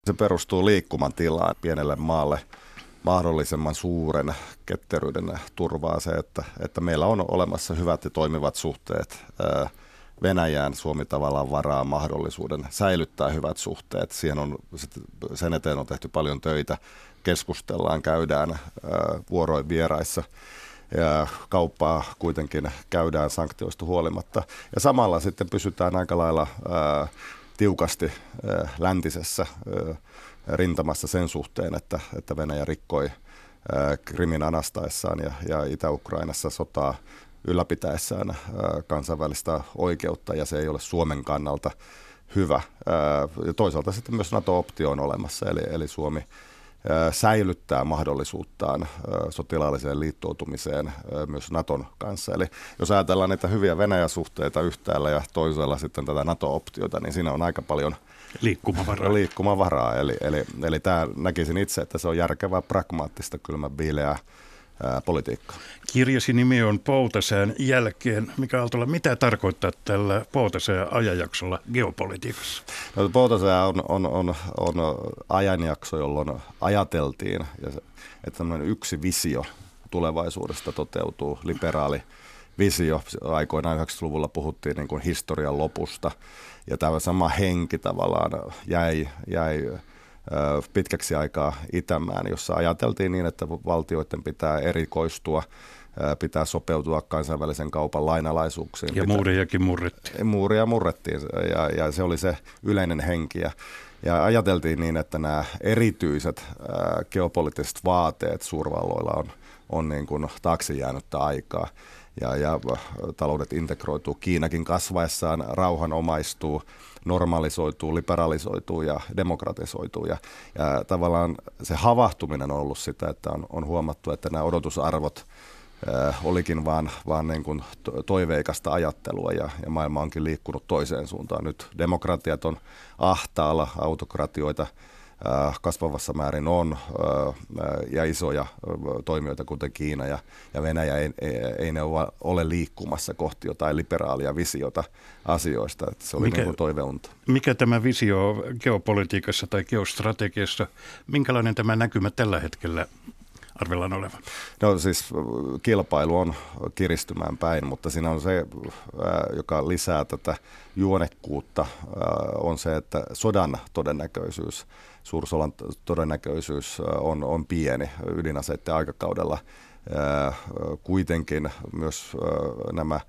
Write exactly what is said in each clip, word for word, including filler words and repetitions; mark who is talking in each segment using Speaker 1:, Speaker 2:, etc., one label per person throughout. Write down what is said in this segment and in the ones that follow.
Speaker 1: Se perustuu liikkumatilaan pienelle maalle. Mahdollisimman suuren ketteryyden turvaa se, että, että meillä on olemassa hyvät ja toimivat suhteet Venäjään. Suomi tavallaan varaa mahdollisuuden säilyttää hyvät suhteet. Siihen on, sen eteen on tehty paljon töitä. Keskustellaan, käydään vuoroin vieraissa. Ja kauppaa kuitenkin käydään sanktioista huolimatta. Ja samalla sitten pysytään aika lailla ää, tiukasti ää, läntisessä ää, rintamassa sen suhteen, että, että Venäjä rikkoi ää, Krimin anastaessaan ja, ja Itä-Ukrainassa sotaa ylläpitäessään ää, kansainvälistä oikeutta, ja se ei ole Suomen kannalta hyvä. Ää, ja toisaalta sitten myös NATO-optio on olemassa, eli, eli Suomi säilyttää mahdollisuuttaan sotilaalliseen liittoutumiseen myös Naton kanssa. Eli jos ajatellaan näitä hyviä Venäjä-suhteita yhtäällä ja toisella sitten tätä NATO-optiota, niin siinä on aika paljon
Speaker 2: liikkumavaraa.
Speaker 1: liikkumavaraa. Eli, eli, eli tämä näkisin itse, että se on järkevää, pragmaattista, kylmän viileää politiikkaa.
Speaker 2: Kirjasi nimi on Poutasään jälkeen. Mika Aaltola, mitä tarkoittaa tällä Poutasään ajanjaksolla geopolitiikassa?
Speaker 1: No, Poutasää on, on, on, on ajanjakso, jolloin ajateltiin, että yksi visio tulevaisuudesta toteutuu, liberaali visio. Aikoinaan yhdeksänkymmentäluvulla puhuttiin niin kuin historian lopusta, ja tämä sama henki tavallaan jäi, jäi pitkäksi aikaa itämään, jossa ajateltiin niin, että valtioiden pitää erikoistua, pitää sopeutua kansainvälisen kaupan lainalaisuuksiin.
Speaker 2: Ja muuriakin murrettiin.
Speaker 1: Muuria murrettiin, ja, ja se oli se yleinen henki. Ja, ja ajateltiin niin, että nämä erityiset ää, geopoliittiset vaateet suurvalloilla on, on niin kuin taakse jäänyttä aikaa. Ja, ja taloudet integroituu, Kiinakin kasvaessaan rauhanomaistuu, normalisoituu, liberalisoituu ja demokratisoituu. Ja, ja tavallaan se havahtuminen on ollut sitä, että on, on huomattu, että nämä odotusarvot äh, olikin vaan, vaan niin kuin toiveikasta ajattelua, ja, ja maailma onkin liikkunut toiseen suuntaan. Nyt demokratiat on ahtaalla, autokratioita kasvavassa määrin on, ja isoja toimijoita kuten Kiina ja, ja Venäjä, ei, ei, ei ne ole liikkumassa kohti jotain liberaalia visiota asioista. Että se oli mikä, niin kuin toiveunta.
Speaker 2: Mikä tämä visio geopolitiikassa tai geostrategiassa, minkälainen tämä näkymä tällä hetkellä arvellaan olevan?
Speaker 1: No siis kilpailu on kiristymään päin, mutta siinä on se, joka lisää tätä juonekkuutta, on se, että sodan todennäköisyys, suursodan todennäköisyys on, on pieni ydinaseiden aikakaudella. Kuitenkin myös nämä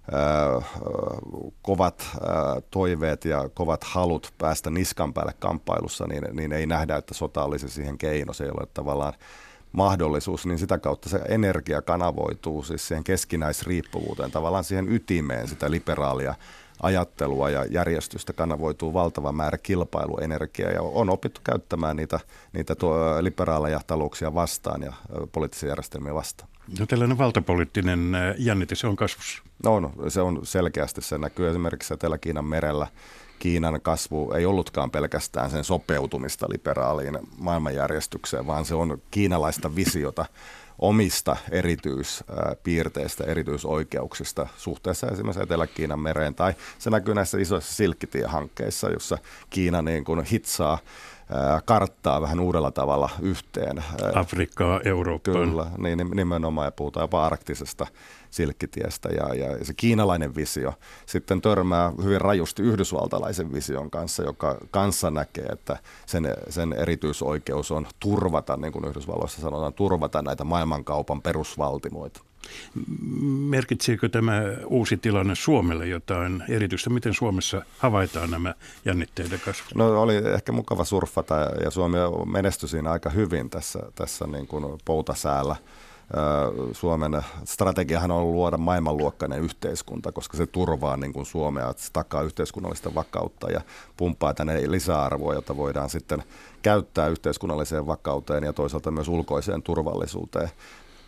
Speaker 1: kovat toiveet ja kovat halut päästä niskan päälle kamppailussa, niin, niin ei nähdä, että sota olisi siihen keino. Se ei ole tavallaan mahdollisuus, niin sitä kautta se energia kanavoituu siis siihen keskinäisriippuvuuteen, tavallaan siihen ytimeen sitä liberaalia ajattelua ja järjestystä kanavoituu valtava määrä kilpailuenergiaa, ja on opittu käyttämään niitä, niitä liberaaleja talouksia vastaan ja poliittisia järjestelmiä vastaan.
Speaker 2: No, tällainen valtapoliittinen jännite, se on kasvussa.
Speaker 1: No, no se on selkeästi, se näkyy esimerkiksi Etelä-Kiinan merellä. Kiinan kasvu ei ollutkaan pelkästään sen sopeutumista liberaaliin maailmanjärjestykseen, vaan se on kiinalaista visiota omista erityispiirteistä, erityisoikeuksista suhteessa esimerkiksi Etelä-Kiinan mereen. Tai se näkyy näissä isoissa silkkitiehankkeissa, jossa Kiina niin kuin hitsaa karttaa vähän uudella tavalla yhteen.
Speaker 2: Afrikkaa, Eurooppaan.
Speaker 1: Kyllä, niin nimenomaan, ja puhutaan jopa arktisesta silkkitiestä, ja, ja se kiinalainen visio sitten törmää hyvin rajusti yhdysvaltalaisen vision kanssa, joka kanssa näkee, että sen, sen erityisoikeus on turvata, niin kuin Yhdysvalloissa sanotaan, turvata näitä maailmankaupan perusvaltimoita.
Speaker 2: Merkitseekö tämä uusi tilanne Suomelle jotain erityistä? Miten Suomessa havaitaan nämä jännitteiden kasvut?
Speaker 1: No, oli ehkä mukava surffata, ja Suomi menestyi siinä aika hyvin tässä, tässä niin kuin poutasäällä. Suomen strategiahan on luoda maailmanluokkainen yhteiskunta, koska se turvaa niin kuin Suomea, että se takaa yhteiskunnallista vakautta ja pumppaa tänne lisäarvoa, jota voidaan sitten käyttää yhteiskunnalliseen vakauteen ja toisaalta myös ulkoiseen turvallisuuteen.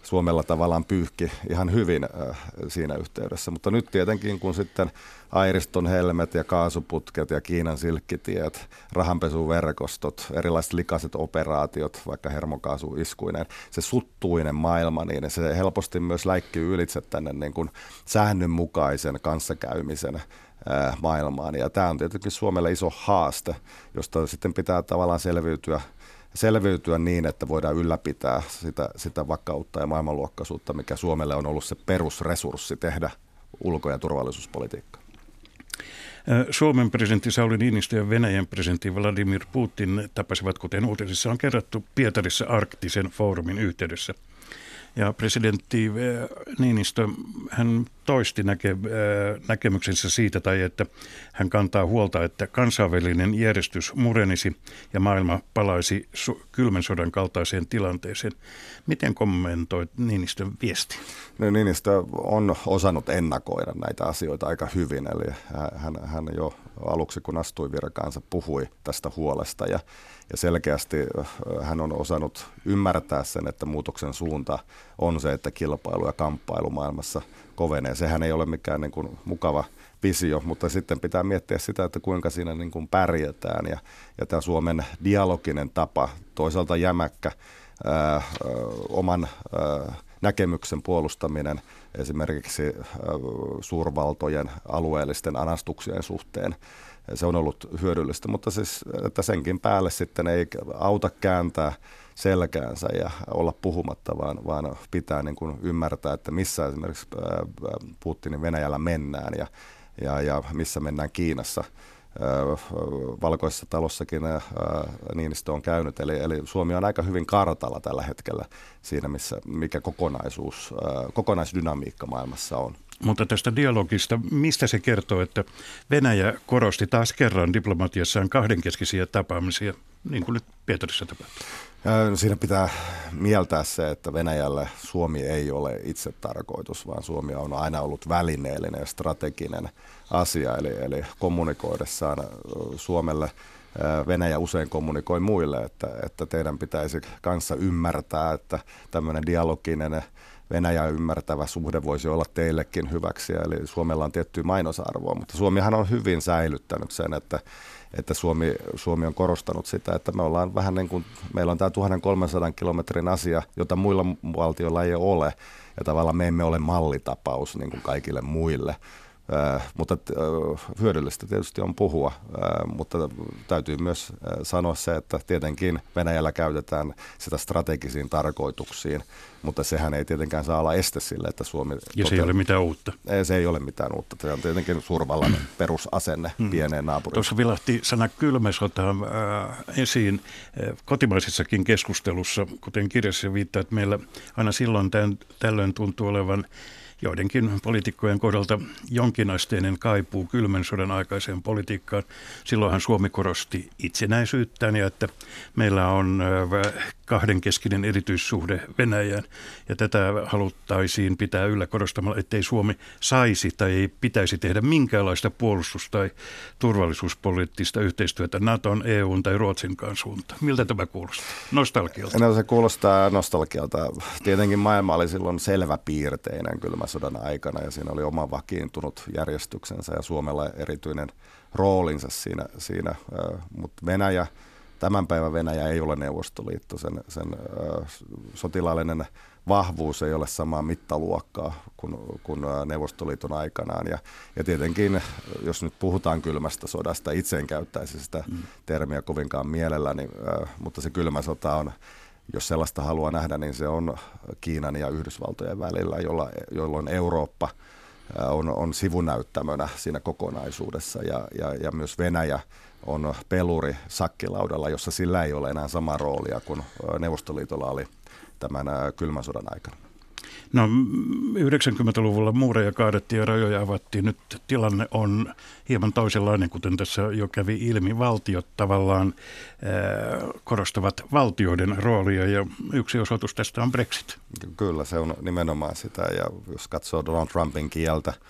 Speaker 1: Suomella tavallaan pyyhki ihan hyvin äh, siinä yhteydessä. Mutta nyt tietenkin, kun sitten Airiston helmet ja kaasuputket ja Kiinan silkkitiet, rahanpesuverkostot, erilaiset likaiset operaatiot, vaikka hermokaasuiskuinen, se suttuinen maailma, niin se helposti myös läikkyy ylitse tänne niin kuin säännönmukaisen kanssakäymisen äh, maailmaan. Ja tämä on tietenkin Suomelle iso haaste, josta sitten pitää tavallaan selviytyä selviytyä niin, että voidaan ylläpitää sitä, sitä vakautta ja maailmanluokkaisuutta, mikä Suomelle on ollut se perusresurssi tehdä ulko- ja turvallisuuspolitiikkaa.
Speaker 2: Suomen presidentti Sauli Niinistö ja Venäjän presidentti Vladimir Putin tapasivat, kuten uutisissa on kerrottu, Pietarissa arktisen foorumin yhteydessä. Ja presidentti Niinistö, hän toisti näke, näkemyksensä siitä, tai että hän kantaa huolta, että kansainvälinen järjestys murenisi ja maailma palaisi kylmän sodan kaltaiseen tilanteeseen. Miten kommentoit Niinistön viesti?
Speaker 1: No, Niinistö on osannut ennakoida näitä asioita aika hyvin, eli hän, hän jo aluksi, kun astui virkaansa, puhui tästä huolesta ja, ja selkeästi hän on osannut ymmärtää sen, että muutoksen suunta on se, että kilpailu ja kamppailu maailmassa kovenee. Sehän ei ole mikään niin kuin mukava visio, mutta sitten pitää miettiä sitä, että kuinka siinä niin kuin pärjätään. Ja, ja tämä Suomen dialoginen tapa, toisaalta jämäkkä, ää, oman ää, näkemyksen puolustaminen esimerkiksi ää, suurvaltojen alueellisten anastuksien suhteen, se on ollut hyödyllistä, mutta siis, että senkin päälle sitten ei auta kääntää selkäänsä ja olla puhumatta, vaan, vaan pitää niin kuin ymmärtää, että missä esimerkiksi Putinin Venäjällä mennään ja, ja, ja missä mennään Kiinassa. Valkoisessa talossakin Niinistö on käynyt, eli, eli Suomi on aika hyvin kartalla tällä hetkellä siinä, missä, mikä kokonaisuus, kokonaisdynamiikka maailmassa on.
Speaker 2: Mutta tästä dialogista, mistä se kertoo, että Venäjä korosti taas kerran diplomatiassaan kahdenkeskisiä tapaamisia, niin kuin nyt Pietarissa tapahtui?
Speaker 1: Siinä pitää mieltää se, että Venäjälle Suomi ei ole itse tarkoitus, vaan Suomi on aina ollut välineellinen ja strateginen asia. Eli, eli kommunikoidessaan Suomelle Venäjä usein kommunikoi muille, että, että teidän pitäisi kanssa ymmärtää, että tämmöinen dialoginen Venäjä ymmärtävä suhde voisi olla teillekin hyväksi. Eli Suomella on tiettyä mainosarvoa, mutta Suomihan on hyvin säilyttänyt sen, että että Suomi, Suomi on korostanut sitä, että me ollaan vähän niin kuin, meillä on tämä tuhatkolmesataa kilometrin asia, jota muilla valtioilla ei ole, ja tavallaan me emme ole mallitapaus niin kuin kaikille muille. Äh, mutta äh, hyödyllistä tietysti on puhua, äh, mutta täytyy myös äh, sanoa se, että tietenkin Venäjällä käytetään sitä strategisiin tarkoituksiin, mutta sehän ei tietenkään saa olla este sille, että Suomi...
Speaker 2: Ja tote- se ei ole mitään uutta.
Speaker 1: Ei, se ei ole mitään uutta. Se on tietenkin suurvallan perusasenne hmm. pieneen naapuriin.
Speaker 2: Tuossa vilahti sana kylmä sota äh, esiin äh, kotimaisessakin keskustelussa, kuten kirjassa viittaa, että meillä aina silloin tämän, tällöin tuntuu olevan joidenkin poliitikkojen kohdalta jonkinasteinen kaipuu kylmän sodan aikaiseen politiikkaan. Silloinhan Suomi korosti itsenäisyyttään ja että meillä on kahdenkeskinen erityissuhde Venäjään. Ja tätä haluttaisiin pitää yllä korostamalla, ettei Suomi saisi tai ei pitäisi tehdä minkäänlaista puolustus- tai turvallisuuspoliittista yhteistyötä Naton, E U:n tai Ruotsinkaan suuntaan. Miltä tämä kuulostaa? Nostalgialta?
Speaker 1: No, se kuulostaa nostalgialta. Tietenkin maailma oli silloin selväpiirteinen kylmä sodan aikana ja siinä oli oma vakiintunut järjestyksensä ja Suomella erityinen roolinsa siinä, siinä. Mutta Venäjä, tämän päivän Venäjä ei ole Neuvostoliitto, sen, sen sotilaallinen vahvuus ei ole samaa mittaluokkaa kuin, kuin Neuvostoliiton aikanaan ja, ja tietenkin, jos nyt puhutaan kylmästä sodasta, itse en käyttäisi sitä mm. termiä kovinkaan mielelläni, mutta se kylmä sota on, jos sellaista haluaa nähdä, niin se on Kiinan ja Yhdysvaltojen välillä, jolla, jolloin Eurooppa on, on sivunäyttämönä siinä kokonaisuudessa ja, ja, ja myös Venäjä on peluri sakkilaudalla, jossa sillä ei ole enää samaa roolia kuin Neuvostoliitolla oli tämän kylmän sodan aikana.
Speaker 2: No yhdeksänkymmentäluvulla muureja kaadettiin ja rajoja avattiin. Nyt tilanne on hieman toisenlainen, kuten tässä jo kävi ilmi. Valtiot tavallaan ää, korostavat valtioiden roolia ja yksi osoitus tästä on Brexit.
Speaker 1: Kyllä, se on nimenomaan sitä ja jos katsoo Donald Trumpin kieltä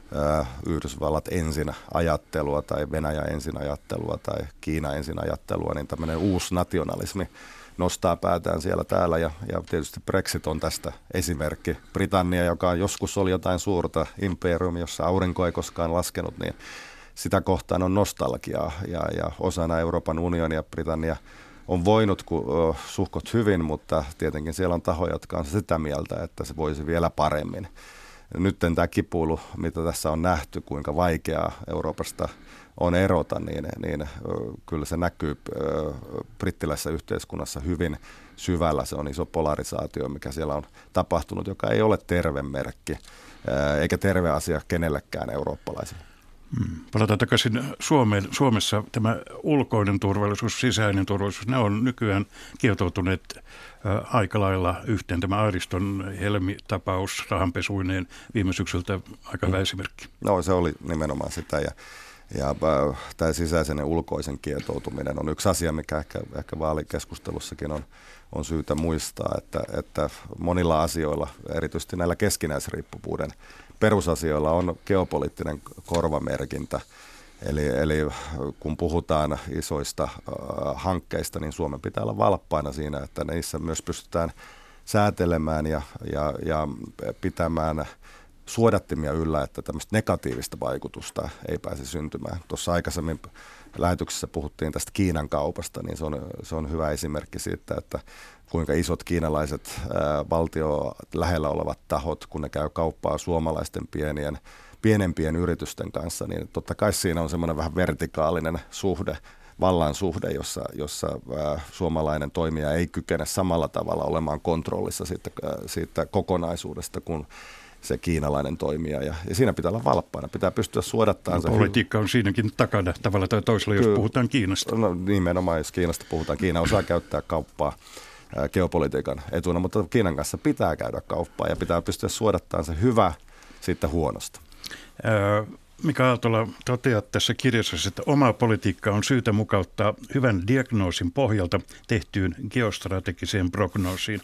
Speaker 1: Yhdysvallat ensin ajattelua tai Venäjä ensin ajattelua tai Kiina ensin ajattelua, niin tämmöinen uusi nationalismi nostaa päätään siellä täällä ja, ja tietysti Brexit on tästä esimerkki. Britannia, joka joskus oli jotain suurta imperiumi, jossa aurinko ei koskaan laskenut, niin sitä kohtaan on nostalgiaa ja, ja osana Euroopan unionia Britannia on voinut ku, suhkot hyvin, mutta tietenkin siellä on tahoja, jotka on sitä mieltä, että se voisi vielä paremmin. Nyt tämä kipuilu, mitä tässä on nähty, kuinka vaikeaa Euroopasta on erota, niin, niin kyllä se näkyy brittiläisessä yhteiskunnassa hyvin syvällä. Se on iso polarisaatio, mikä siellä on tapahtunut, joka ei ole terve merkki, eikä terve asia kenellekään eurooppalaisille.
Speaker 2: Hmm. Palataan takaisin Suomeen. Suomessa tämä ulkoinen turvallisuus, sisäinen turvallisuus, ne on nykyään kietoutuneet ä, aika lailla yhteen. Tämä Airiston Helmi-tapaus rahanpesuineen viime syksyltä aika hyvä esimerkki.
Speaker 1: No se oli nimenomaan sitä ja, ja äh, tämä sisäisen ja ulkoisen kietoutuminen on yksi asia, mikä ehkä, ehkä vaalikeskustelussakin on, on syytä muistaa, että, että monilla asioilla, erityisesti näillä keskinäisriippuvuuden perusasioilla on geopoliittinen korvamerkintä. Eli, eli kun puhutaan isoista äh, hankkeista, niin Suomen pitää olla valppaina siinä, että niissä myös pystytään säätelemään ja, ja, ja pitämään suodattimia yllä, että tämmöistä negatiivista vaikutusta ei pääse syntymään. Tuossa aikaisemmin lähetyksessä puhuttiin tästä Kiinan kaupasta, niin se on, se on hyvä esimerkki siitä, että kuinka isot kiinalaiset ää, valtio lähellä olevat tahot, kun ne käy kauppaa suomalaisten pienien, pienempien yritysten kanssa, niin totta kai siinä on semmoinen vähän vertikaalinen suhde, vallan suhde, jossa, jossa ää, suomalainen toimija ei kykene samalla tavalla olemaan kontrollissa siitä, ää, siitä kokonaisuudesta kuin se kiinalainen toimija, ja, ja siinä pitää olla valppaana, pitää pystyä suodattamaan.
Speaker 2: No, politiikka on siinäkin takana tavalla tai toisella, jos Ky- puhutaan Kiinasta.
Speaker 1: No nimenomaan, jos Kiinasta puhutaan. Kiina osaa käyttää kauppaa ää, geopolitiikan etuna, mutta Kiinan kanssa pitää käydä kauppaa ja pitää pystyä suodattamaan se hyvä siitä huonosta.
Speaker 2: Ää, Mika Aaltola, toteat tässä kirjassa, että omaa politiikkaa on syytä mukauttaa hyvän diagnoosin pohjalta tehtyyn geostrategiseen prognoosiin.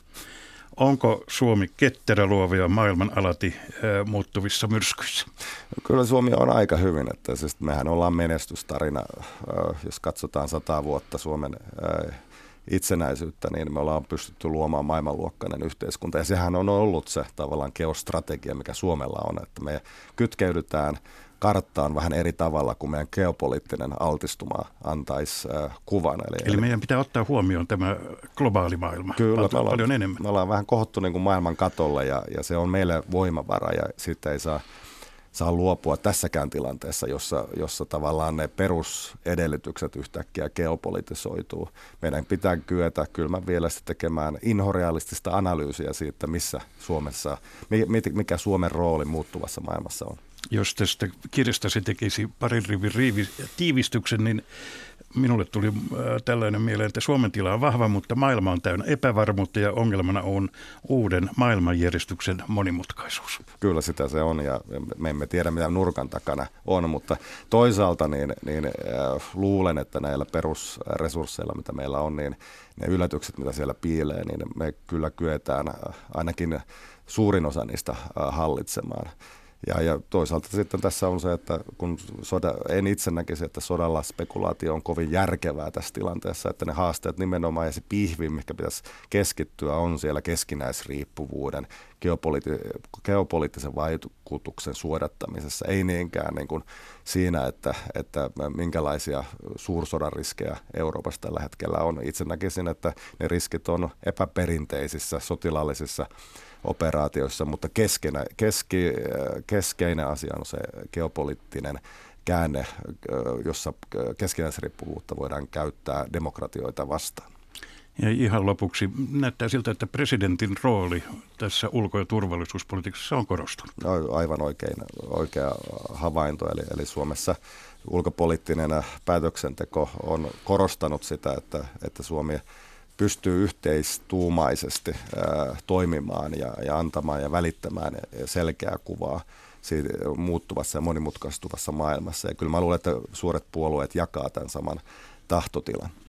Speaker 2: Onko Suomi ketterä luovia maailman alati ää, muuttuvissa myrskyissä?
Speaker 1: Kyllä Suomi on aika hyvin, että siis mehän ollaan menestystarina, ää, jos katsotaan sata vuotta Suomen ää, itsenäisyyttä, niin me ollaan pystytty luomaan maailmanluokkainen yhteiskunta. Ja sehän on ollut se tavallaan geostrategia, mikä Suomella on, että me kytkeydytään karttaan vähän eri tavalla kuin meidän geopoliittinen altistuma antaisi äh, kuvan.
Speaker 2: Eli, eli meidän pitää ottaa huomioon tämä globaali maailma
Speaker 1: kyllä,
Speaker 2: paljon,
Speaker 1: me ollaan,
Speaker 2: paljon enemmän.
Speaker 1: Me ollaan vähän kohottu niin kuin maailman katolle ja, ja se on meille voimavara ja siitä ei saa, saa luopua tässäkään tilanteessa, jossa, jossa tavallaan ne perusedellytykset yhtäkkiä geopolitisoituu. Meidän pitää kyetä kylmän vielä tekemään inhorealistista analyysiä siitä, missä Suomessa, mikä Suomen rooli muuttuvassa maailmassa on.
Speaker 2: Jos tästä kirjasta se tekisi parin rivin riivi tiivistyksen, niin minulle tuli äh, tällainen mieleen, että Suomen tila on vahva, mutta maailma on täynnä epävarmuutta ja ongelmana on uuden maailmanjärjestyksen monimutkaisuus.
Speaker 1: Kyllä sitä se on ja me emme tiedä mitä nurkan takana on, mutta toisaalta niin, niin äh, luulen, että näillä perusresursseilla mitä meillä on, niin ne yllätykset mitä siellä piilee, niin me kyllä kyetään äh, ainakin suurin osa niistä äh, hallitsemaan. Ja, ja toisaalta sitten tässä on se, että kun soda, en itse näkisi, että sodalla spekulaatio on kovin järkevää tässä tilanteessa, että ne haasteet nimenomaan ja se pihvi, mikä pitäisi keskittyä, on siellä keskinäisriippuvuuden, geopoliti- geopoliittisen vaikutuksen suodattamisessa, ei niinkään niin kuin siinä, että, että minkälaisia suursodan riskejä Euroopassa tällä hetkellä on. Itse näkisin, että ne riskit on epäperinteisissä sotilaallisissa operaatioissa, mutta keskenä, keski, keskeinen asia on se geopoliittinen käänne, jossa keskinäisriippuvuutta voidaan käyttää demokratioita vastaan.
Speaker 2: Ja ihan lopuksi näyttää siltä, että presidentin rooli tässä ulko- ja turvallisuuspolitiikassa on korostunut.
Speaker 1: No, aivan oikein, oikea havainto, eli, eli Suomessa ulkopoliittinen päätöksenteko on korostanut sitä, että, että Suomi pystyy yhteistuumaisesti ää, toimimaan ja, ja antamaan ja välittämään selkeää kuvaa siitä muuttuvassa ja monimutkaistuvassa maailmassa. Ja kyllä mä luulen, että suuret puolueet jakaa tämän saman tahtotilan.